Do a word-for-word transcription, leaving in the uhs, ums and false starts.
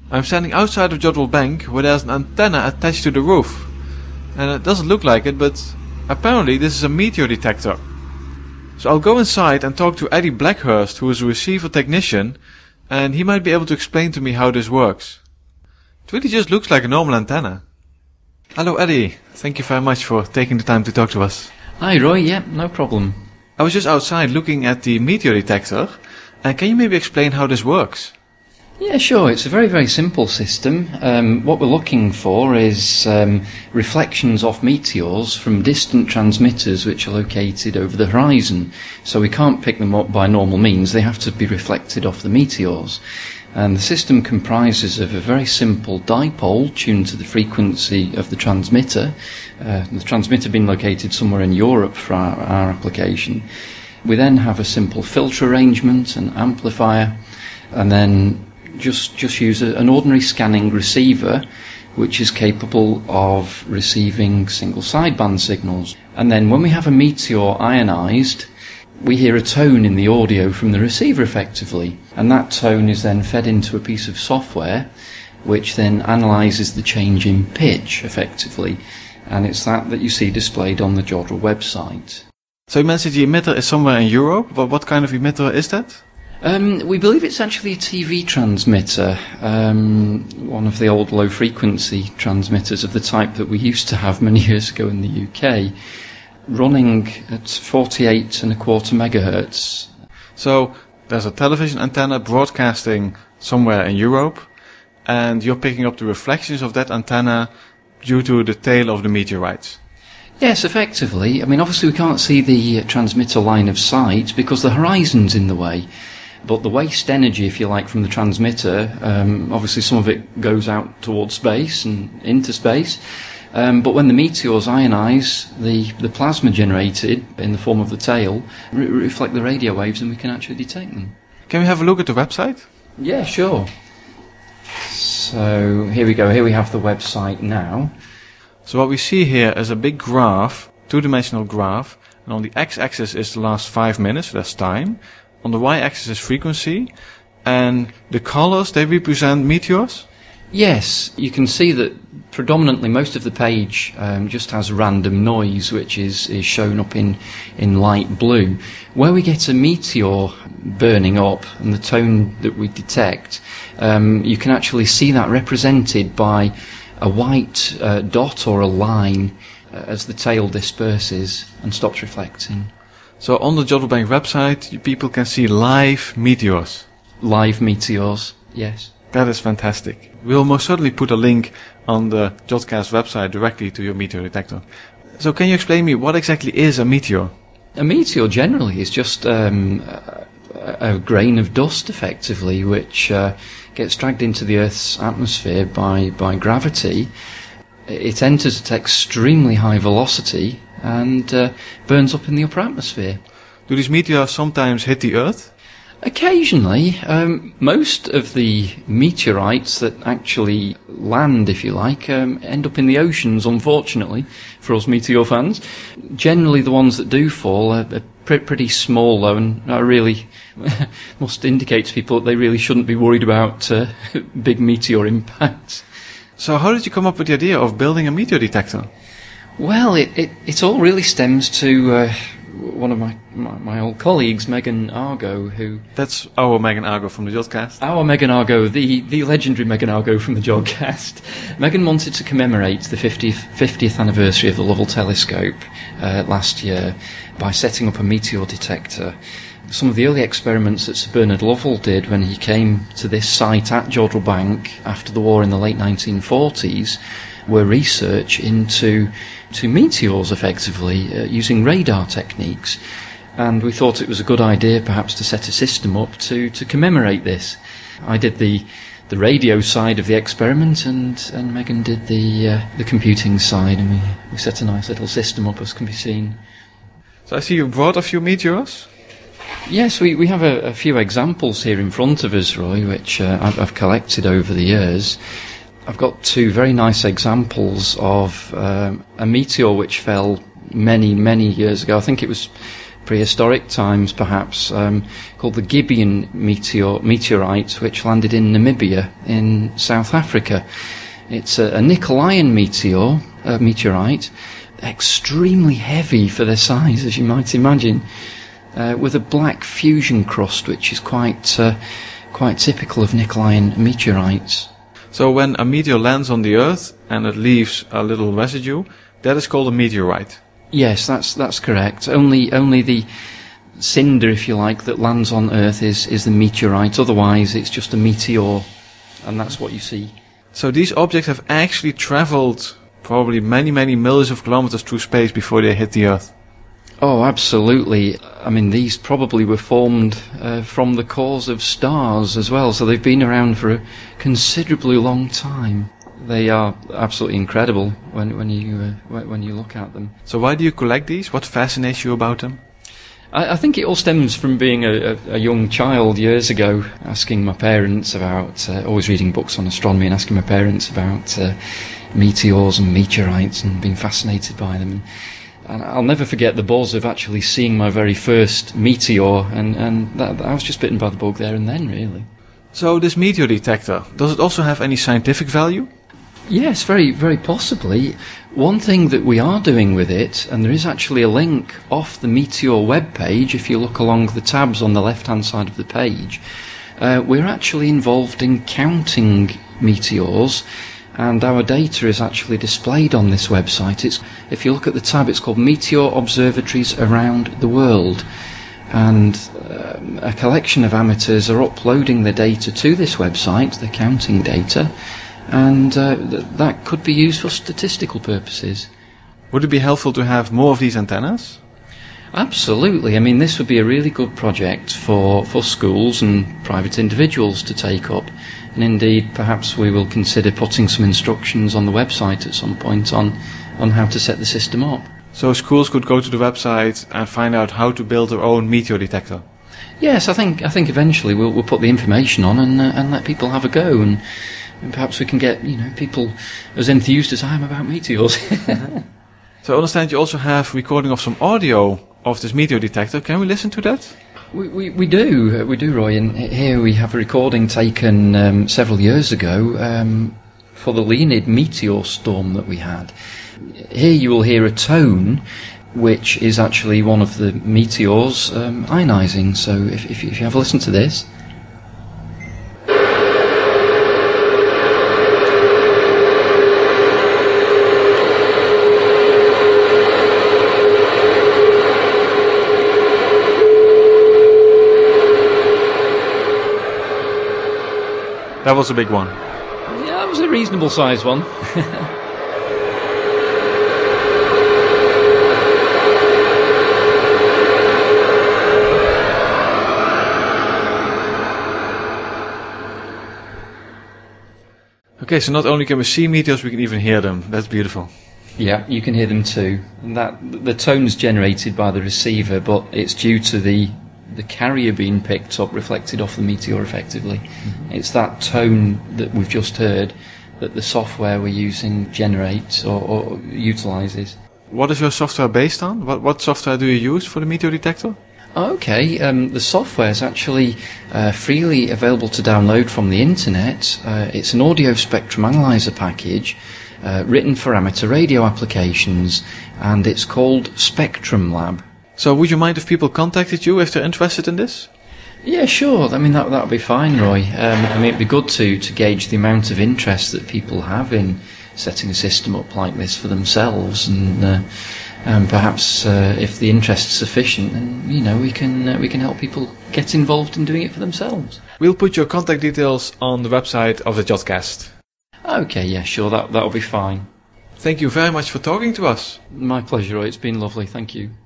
I'm standing outside of Jodrell Bank where there's an antenna attached to the roof. And it doesn't look like it, but apparently this is a meteor detector. So I'll go inside and talk to Eddie Blackhurst, who is a receiver technician, and he might be able to explain to me how this works. It really just looks like a normal antenna. Hello Eddie, thank you very much for taking the time to talk to us. Hi Roy, yeah, no problem. I was just outside looking at the meteor detector, and can you maybe explain how this works? Yeah, sure. It's a very, very simple system. Um, what we're looking for is um, reflections off meteors from distant transmitters which are located over the horizon. So we can't pick them up by normal means. They have to be reflected off the meteors. And the system comprises of a very simple dipole tuned to the frequency of the transmitter. Uh, the transmitter being located somewhere in Europe for our, our application. We then have a simple filter arrangement, an amplifier, and then just just use a, an ordinary scanning receiver which is capable of receiving single sideband signals. And then when we have a meteor ionized, we hear a tone in the audio from the receiver effectively, and that tone is then fed into a piece of software which then analyzes the change in pitch effectively, and it's that that you see displayed on the Jodrell website. So you mentioned the emitter is somewhere in Europe, but what kind of emitter is that? Um, we believe it's actually a T V transmitter, um, one of the old low-frequency transmitters of the type that we used to have many years ago in the U K, running at forty-eight and a quarter megahertz. So there's a television antenna broadcasting somewhere in Europe, and you're picking up the reflections of that antenna due to the tail of the meteorites. Yes, effectively. I mean, obviously we can't see the uh, transmitter line of sight because the horizon's in the way. But the waste energy, if you like, from the transmitter, um, obviously some of it goes out towards space and into space. Um, but when the meteors ionize, the, the plasma generated in the form of the tail re- reflect the radio waves, and we can actually detect them. Can we have a look at the website? Yeah, sure. So here we go. Here we have the website now. So what we see here is a big graph, two-dimensional graph, and on the x-axis is the last five minutes, that's time. On the y-axis is frequency, and the colors, they represent meteors? Yes, you can see that predominantly most of the page um, just has random noise, which is, is shown up in, in light blue. Where we get a meteor burning up and the tone that we detect, um, you can actually see that represented by a white uh, dot or a line uh, as the tail disperses and stops reflecting. So on the Jodrell Bank website, people can see live meteors. Live meteors, yes. That is fantastic. We'll most certainly put a link on the Jodcast website directly to your meteor detector. So can you explain me what exactly is a meteor? A meteor generally is just um, a, a grain of dust, effectively, which uh, gets dragged into the Earth's atmosphere by, by gravity. It enters at extremely high velocity and uh, burns up in the upper atmosphere. Do these meteors sometimes hit the Earth? Occasionally. Um, most of the meteorites that actually land, if you like, um, end up in the oceans, unfortunately, for us meteor fans. Generally, the ones that do fall are, are pre- pretty small, though, and are really must indicate to people that they really shouldn't be worried about uh, big meteor impacts. So how did you come up with the idea of building a meteor detector? Well, it, it, it all really stems to uh, one of my, my, my old colleagues, Megan Argo, who... That's our Megan Argo from the Jodcast. Our Megan Argo, the, the legendary Megan Argo from the Jodcast. Megan wanted to commemorate the fiftieth, fiftieth anniversary of the Lovell Telescope uh, last year by setting up a meteor detector. Some of the early experiments that Sir Bernard Lovell did when he came to this site at Jodrell Bank after the war in the late nineteen forties were research into to meteors, effectively, uh, using radar techniques. And we thought it was a good idea, perhaps, to set a system up to, to commemorate this. I did the the radio side of the experiment, and, and Megan did the uh, the computing side, and we, we set a nice little system up, as can be seen. So I see you brought a few meteors? Yes, we, we have a, a few examples here in front of us, Roy, which uh, I've, I've collected over the years. I've got two very nice examples of um, a meteor which fell many, many years ago. I think it was prehistoric times perhaps, um, called the Gibeon meteor, meteorite, which landed in Namibia in South Africa. It's a, a nickel-iron meteor, uh, meteorite, extremely heavy for their size, as you might imagine, uh, with a black fusion crust, which is quite uh, quite typical of nickel-iron meteorites. So when a meteor lands on the Earth and it leaves a little residue, that is called a meteorite. Yes, that's that's correct. Only only the cinder, if you like, that lands on Earth is, is the meteorite. Otherwise, it's just a meteor, and that's what you see. So these objects have actually travelled probably many, many millions of kilometers through space before they hit the Earth. Oh, absolutely. I mean, these probably were formed uh, from the cores of stars as well, so they've been around for a considerably long time. They are absolutely incredible when when you uh, when you look at them. So why do you collect these? What fascinates you about them? I, I think it all stems from being a, a, a young child years ago, asking my parents about, uh, always reading books on astronomy and asking my parents about uh, meteors and meteorites and being fascinated by them. And I'll never forget the buzz of actually seeing my very first meteor, and, and that, I was just bitten by the bug there and then, really. So this meteor detector, does it also have any scientific value? Yes, very, very possibly. One thing that we are doing with it, and there is actually a link off the Meteor webpage, if you look along the tabs on the left-hand side of the page, uh, we're actually involved in counting meteors, and our data is actually displayed on this website. It's, if you look at the tab, it's called Meteor Observatories Around the World, and um, a collection of amateurs are uploading the data to this website, the counting data, and uh, th- that could be used for statistical purposes. Would it be helpful to have more of these antennas? Absolutely. I mean, this would be a really good project for, for schools and private individuals to take up. And indeed, perhaps we will consider putting some instructions on the website at some point on, on how to set the system up. So schools could go to the website and find out how to build their own meteor detector? Yes, I think I think eventually we'll, we'll put the information on and, uh, and let people have a go. And And perhaps we can get, you know, people as enthused as I am about meteors. So I understand you also have recording of some audio of this meteor detector. Can we listen to that? We we, we do, uh, we do, Roy. And here we have a recording taken um, several years ago um, for the Leonid meteor storm that we had. Here you will hear a tone which is actually one of the meteors um, ionising. So if, if, if you have a listen to this. That was a big one. Yeah, that was a reasonable sized one. Okay, so not only can we see meteors, we can even hear them. That's beautiful. Yeah, you can hear them too. And that the tone's generated by the receiver, but it's due to the the carrier being picked up, reflected off the meteor effectively. Mm-hmm. It's that tone that we've just heard that the software we're using generates or, or utilises. What is your software based on? What, what software do you use for the meteor detector? Okay, um, the software is actually uh, freely available to download from the internet. Uh, it's an audio spectrum analyzer package uh, written for amateur radio applications, and it's called Spectrum Lab. So would you mind if people contacted you if they're interested in this? Yeah, sure. I mean, that that would be fine, Roy. Um, I mean, it'd be good to, to gauge the amount of interest that people have in setting a system up like this for themselves, and uh, um, perhaps uh, if the interest is sufficient, then you know we can uh, we can help people get involved in doing it for themselves. We'll put your contact details on the website of the Jodcast. Okay, yeah, sure. That that'll be fine. Thank you very much for talking to us. My pleasure, Roy. It's been lovely. Thank you.